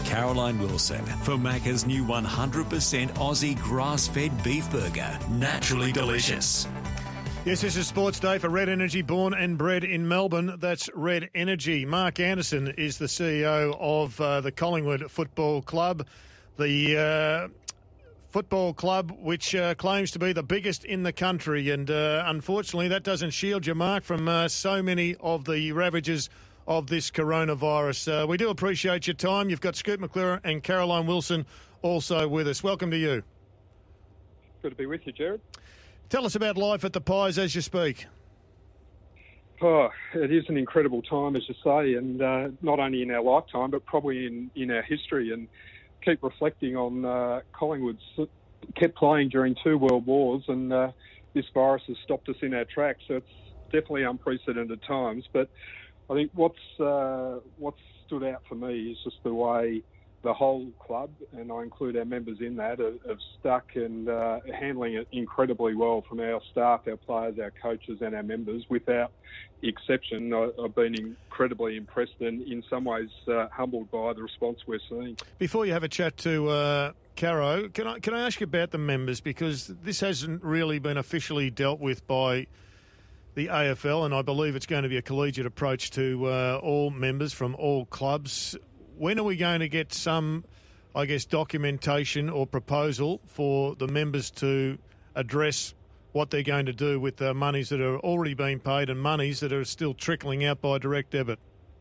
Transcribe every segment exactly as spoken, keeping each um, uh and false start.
Caroline Wilson for Macca's new one hundred percent Aussie grass-fed beef burger. Naturally delicious. Yes, this is Sports Day for Red Energy, born and bred in Melbourne. That's Red Energy. Mark Anderson is the C E O of uh, the Collingwood Football Club, the uh, football club which uh, claims to be the biggest in the country. And uh, unfortunately, that doesn't shield you, Mark, from uh, so many of the ravages of this coronavirus. Uh, we do appreciate your time. You've got Scoot McClure and Caroline Wilson also with us. Welcome to you. Good to be with you, Jared. Tell us about life at the Pies as you speak. Oh, it is an incredible time, as you say, and uh, not only in our lifetime, but probably in, in our history. And keep reflecting on uh, Collingwood's kept playing during two world wars, and uh, this virus has stopped us in our tracks. So it's definitely unprecedented times. But I think what's uh, what's stood out for me is just the way the whole club, and I include our members in that, have, have stuck and uh, handling it incredibly well, from our staff, our players, our coaches and our members, without exception. I, I've been incredibly impressed and in some ways uh, humbled by the response we're seeing. Before you have a chat to uh, Caro, can I, can I ask you about the members, because this hasn't really been officially dealt with by the A F L, and I believe it's going to be a collegiate approach to uh, all members from all clubs. When are we going to get some, I guess, documentation or proposal for the members to address what they're going to do with the monies that are already being paid and monies that are still trickling out by direct debit?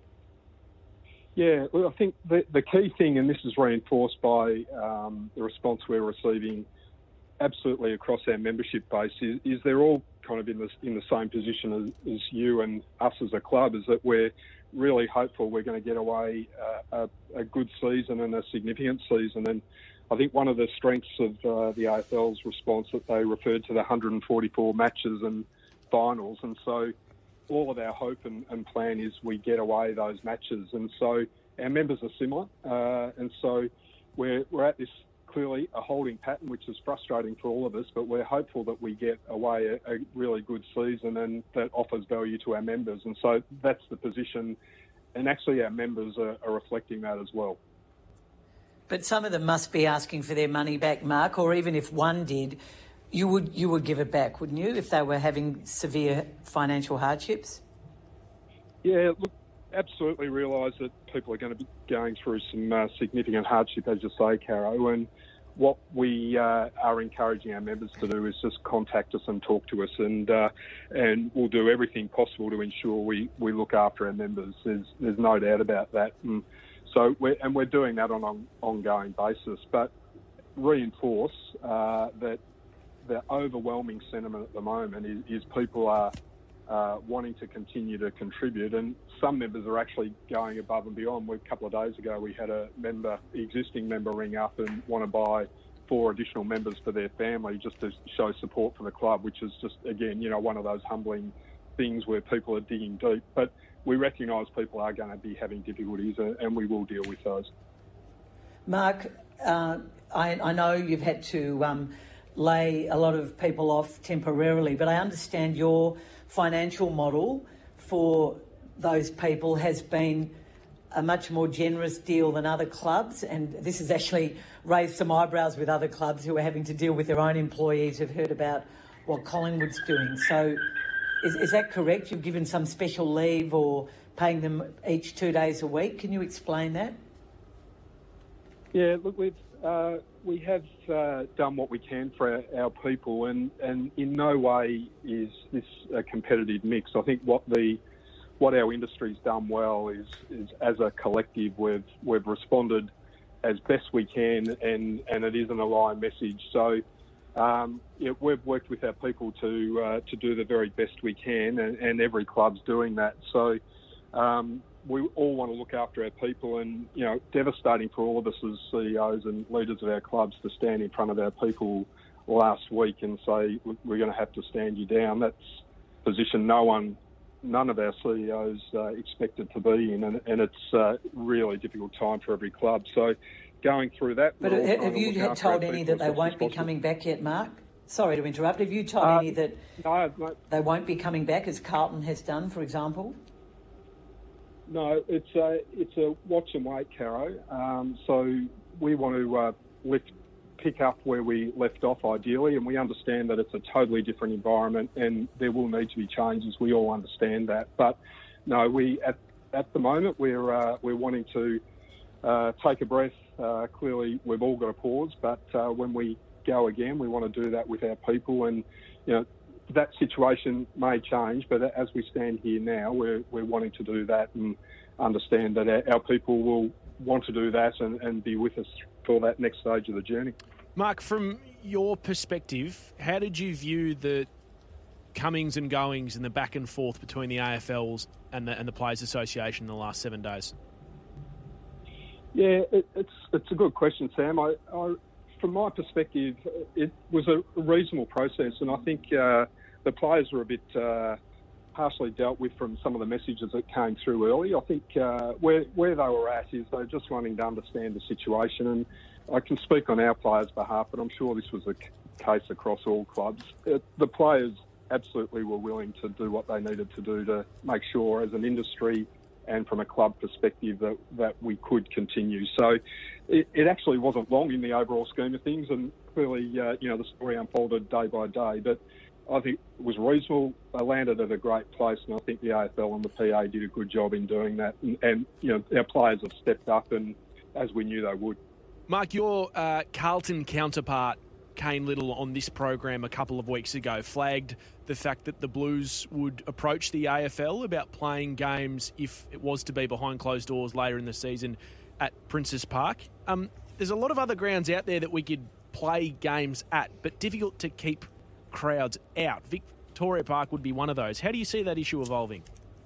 Yeah, well, I think the, the key thing, and this is reinforced by um, the response we're receiving absolutely across our membership base, is, is they're all kind of in the, in the same position as, as you and us as a club, is that we're really hopeful we're going to get away uh, a, a good season and a significant season. And I think one of the strengths of uh, the A F L's response, that they referred to the one hundred forty-four matches and finals, and so all of our hope and, and plan is we get away those matches. And so our members are similar, uh, and so we're, we're at this clearly a holding pattern, which is frustrating for all of us, but we're hopeful that we get away a, a really good season and that offers value to our members. And so that's the position, and actually our members are, are reflecting that as well. But some of them must be asking for their money back, Mark, or even if one did, you would you would give it back, wouldn't you, if they were having severe financial hardships? Yeah, look, absolutely realise that people are going to be going through some uh, significant hardship, as you say, Caro, and what we uh, are encouraging our members to do is just contact us and talk to us, and uh, and we'll do everything possible to ensure we, we look after our members. There's there's no doubt about that, and so we're, and we're doing that on an ongoing basis. But reinforce uh, that the overwhelming sentiment at the moment is, is people are uh, wanting to continue to contribute, and some members are actually going above and beyond. We, a couple of days ago, we had a member, existing member, ring up and want to buy four additional members for their family just to show support for the club, which is just, again, you know, one of those humbling things where people are digging deep. But we recognise people are going to be having difficulties, and we will deal with those. Mark, uh, I, I know you've had to um, lay a lot of people off temporarily, but I understand your financial model for those people has been a much more generous deal than other clubs, and this has actually raised some eyebrows with other clubs who are having to deal with their own employees who've heard about what Collingwood's doing. So is, is that correct? You've given some special leave or paying them each two days a week. Can you explain that? Yeah, look, we've uh, we have uh, done what we can for our, our people, and, and in no way is this a competitive mix. I think what the what our industry's done well is, is as a collective, we've we've responded as best we can, and, and it is an aligned message. So um, yeah, we've worked with our people to uh, to do the very best we can, and, and every club's doing that. So um, we all want to look after our people, and, you know, devastating for all of us as C E Os and leaders of our clubs to stand in front of our people last week and say, we're going to have to stand you down. That's a position no one, none of our C E Os uh, expected to be in, and, and it's a really difficult time for every club. So going through that... But have you had told any that they won't be coming back yet, Mark? Sorry to interrupt. Have you told uh, any that no, no. they won't be coming back, as Carlton has done, for example? No, it's a, it's a watch and wait, Caro. Um, so we want to uh, lift, pick up where we left off ideally, and we understand that it's a totally different environment and there will need to be changes. We all understand that. But no, we at, at the moment we're, uh, we're wanting to uh, take a breath. Uh, clearly, we've all got a pause, but uh, when we go again, we want to do that with our people. And, you know, that situation may change, but as we stand here now, we're, we're wanting to do that and understand that our, our people will want to do that and, and be with us for that next stage of the journey. Mark, from your perspective, how did you view the comings and goings and the back and forth between the A F Ls and the, and the Players Association in the last seven days? Yeah, it, it's it's a good question, Sam. I, I, from my perspective, it was a reasonable process, and I think uh, the players were a bit uh, partially dealt with from some of the messages that came through early. I think uh, where where they were at is they were just wanting to understand the situation, and I can speak on our players' behalf, but I'm sure this was a c- case across all clubs. It, the players absolutely were willing to do what they needed to do to make sure, as an industry and from a club perspective, that, that we could continue. So it, it actually wasn't long in the overall scheme of things, and clearly, uh, you know, the story unfolded day by day. But I think it was reasonable. They landed at a great place, and I think the A F L and the P A did a good job in doing that. And, and you know, our players have stepped up, and as we knew they would. Mark, your uh, Carlton counterpart, Kane Little, on this program a couple of weeks ago flagged the fact that the Blues would approach the A F L about playing games, if it was to be behind closed doors later in the season, at Princes Park. Um, there's a lot of other grounds out there that we could play games at, but difficult to keep crowds out. Victoria Park would be one of those. How do you see that issue evolving?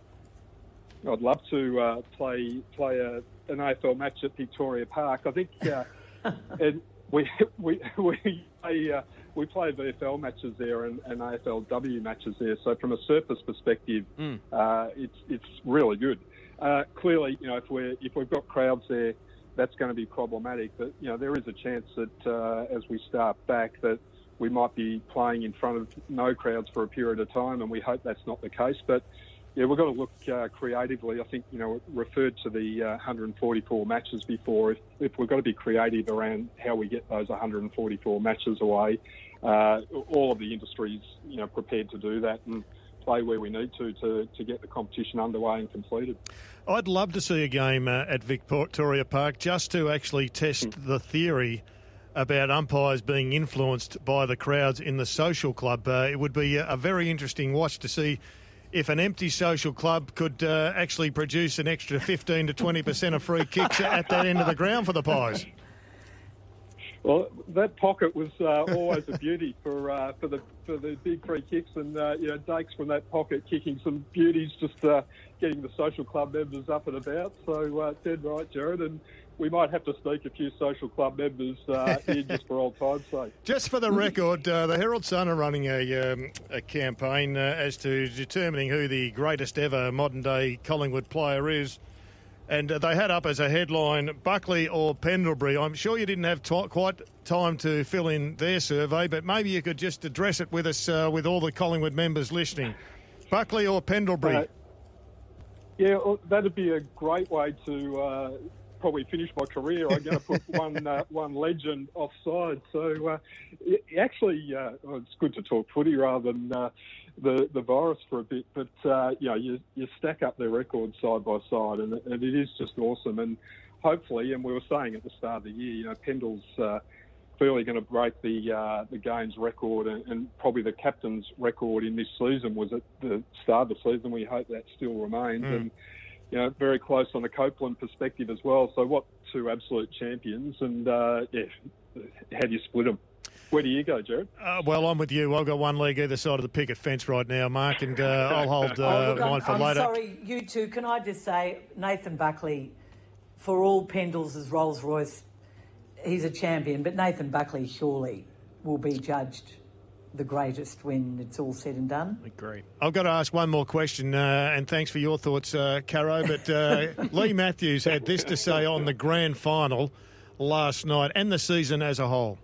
I'd love to uh, play play a, an A F L match at Victoria Park. I think uh, and we we we play, uh, we play V F L matches there and, and A F L W matches there. So from a surface perspective, mm. uh, it's it's really good. Uh, clearly, you know, if we if we've got crowds there, that's going to be problematic. But you know, there is a chance that uh, as we start back, that we might be playing in front of no crowds for a period of time, and we hope that's not the case. But yeah, we've got to look uh, creatively. I think, you know, referred to the uh, one hundred forty-four matches before. If, if we've got to be creative around how we get those one hundred forty-four matches away, uh, all of the industry's, you know, prepared to do that and play where we need to to, to get the competition underway and completed. I'd love to see a game uh, at Victoria Park just to actually test mm. the theory about umpires being influenced by the crowds in the social club. Uh, it would be a very interesting watch to see if an empty social club could uh, actually produce an extra fifteen to twenty percent of free kicks at that end of the ground for the Pies. Well, that pocket was uh, always a beauty for uh, for the for the big free kicks, and uh, you know, Dakes from that pocket kicking some beauties, just uh, getting the social club members up and about. So uh, dead right, Jared, and we might have to sneak a few social club members uh, in just for old time's sake. Just for the record, uh, the Herald Sun are running a, um, a campaign uh, as to determining who the greatest ever modern-day Collingwood player is. And uh, they had up as a headline, Buckley or Pendlebury. I'm sure you didn't have t- quite time to fill in their survey, but maybe you could just address it with us, uh, with all the Collingwood members listening. Buckley or Pendlebury? Uh, yeah, well, that'd be a great way to uh, probably finish my career. I'm going to put one uh, one legend offside. So uh, it, actually, uh, well, it's good to talk footy rather than uh, the the virus for a bit. But uh, you know, you you stack up their records side by side, and, and it is just awesome. And hopefully, and we were saying at the start of the year, you know, Pendle's uh, clearly going to break the uh, the games record, and, and probably the captain's record in this season was at the start of the season. We hope that still remains. Mm. And you know, very close on the Copeland perspective as well. So what two absolute champions, and uh, yeah, how do you split them? Where do you go, Jared? Uh, well, I'm with you. I've got one leg either side of the picket fence right now, Mark, and uh, I'll hold uh, oh, look, mine I'm, for I'm later. Sorry, you two, can I just say, Nathan Buckley, for all Pendles as Rolls-Royce, he's a champion, but Nathan Buckley surely will be judged the greatest when it's all said and done. Agree. I've got to ask one more question, uh, and thanks for your thoughts, uh, Caro, but uh, Lee Matthews had this to say on the grand final last night and the season as a whole.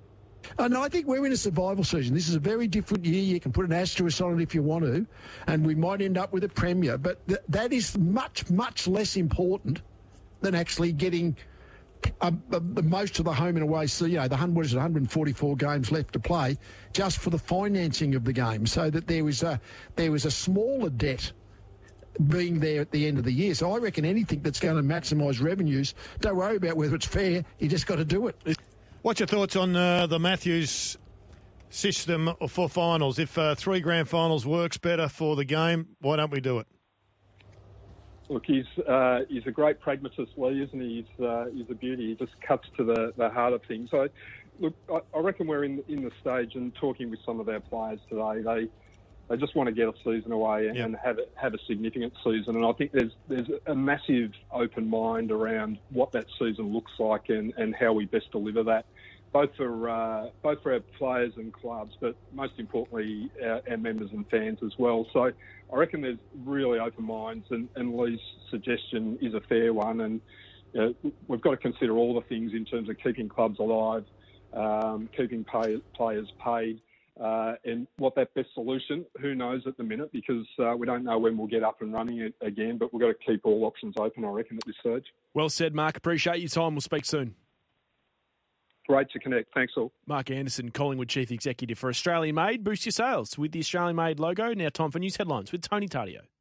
Uh, no, I think we're in a survival season. This is a very different year. You can put an asterisk on it if you want to, and we might end up with a premier. But th- that is much, much less important than actually getting uh, uh, most of the home and away. So, you know, the what is it, one hundred forty-four games left to play, just for the financing of the game, so that there was a there was a smaller debt being there at the end of the year. So I reckon anything that's going to maximise revenues, don't worry about whether it's fair. You just got to do it. What's your thoughts on uh, the Matthews system for finals? If uh, three grand finals works better for the game, why don't we do it? Look, he's uh, he's a great pragmatist, Lee, isn't he? He's, uh, he's a beauty. He just cuts to the, the heart of things. So, look, I, I reckon we're in in the stage, and talking with some of our players today, they they just want to get a season away and, yep. and have it, have a significant season. And I think there's there's a massive open mind around what that season looks like and, and how we best deliver that, both for uh, both for our players and clubs, but most importantly our, our members and fans as well. So I reckon there's really open minds, and, and Lee's suggestion is a fair one. And you know, we've got to consider all the things in terms of keeping clubs alive, um, keeping pay, players paid, uh, and what that best solution, who knows at the minute, because uh, we don't know when we'll get up and running again, but we've got to keep all options open, I reckon, at this stage. Well said, Mark. Appreciate your time. We'll speak soon. Great to connect. Thanks all. Mark Anderson, Collingwood Chief Executive for Australian Made. Boost your sales with the Australian Made logo. Now time for news headlines with Tony Tardio.